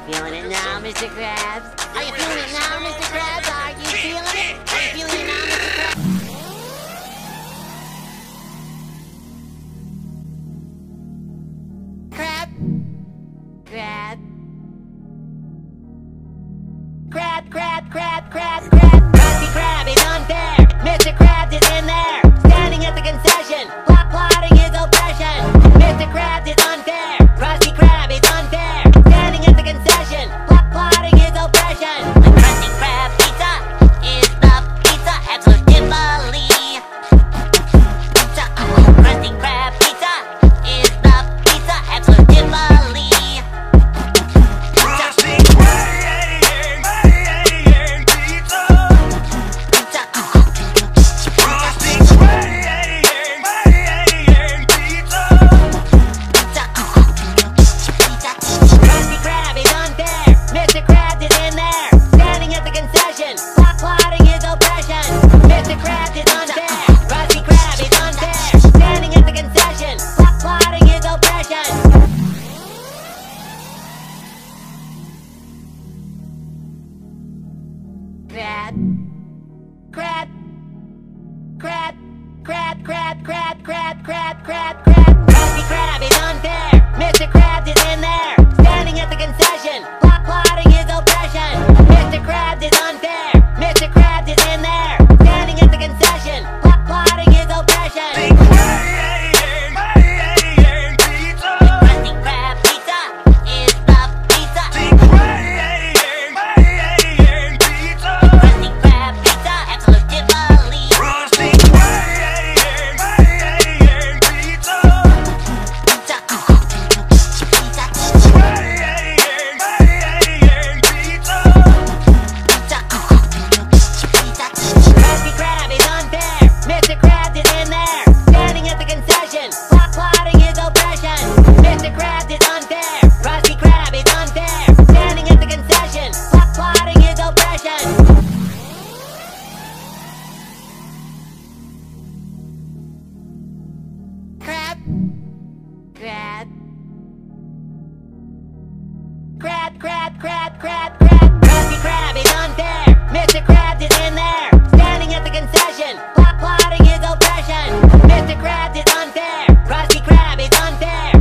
Feeling it now, Mr. Krabs? Are you feeling it now, Mr. Krabs? Are you feeling it? Are you feeling it now, Mr. Krabs? Crab? Crab? Crab, crab, crab, crab, crab. Krusty Krab is unfair. Mr. Krabs is in there, standing at the concession, plotting his oppression. Mr. Krabs is unfair. Krusty Krab is unfair, standing at the concession, plotting his oppression. The Krusty Krab pizza is the pizza, absolutely. Krusty Krab pizza is the pizza, absolutely. Crab, crab, crab, crab, crab, crab, crab, crab, crab. Krusty Krab is unfair. Mr. Krabs is in there, standing at the concession, plotting his oppression. Mr. Krabs is unfair. Mr. Krabs is in there, standing at the concession, plotting his oppression. Krusty Krab pizza is the pizza. Krusty Krab pizza, absolutely. Krusty Krab is unfair. Mr. Krabs is in there, standing at the concession, plotting his oppression. Mr. Krabs is unfair. Krusty Krab is unfair, standing at the concession, plotting his oppression. Crab, crab, crab, crab, crab, crab, crab. Krusty Krab is unfair. Mr. Krabs is in there, standing at the concession, plotting his oppression. Mr. Krabs is unfair. Krusty Krab is unfair,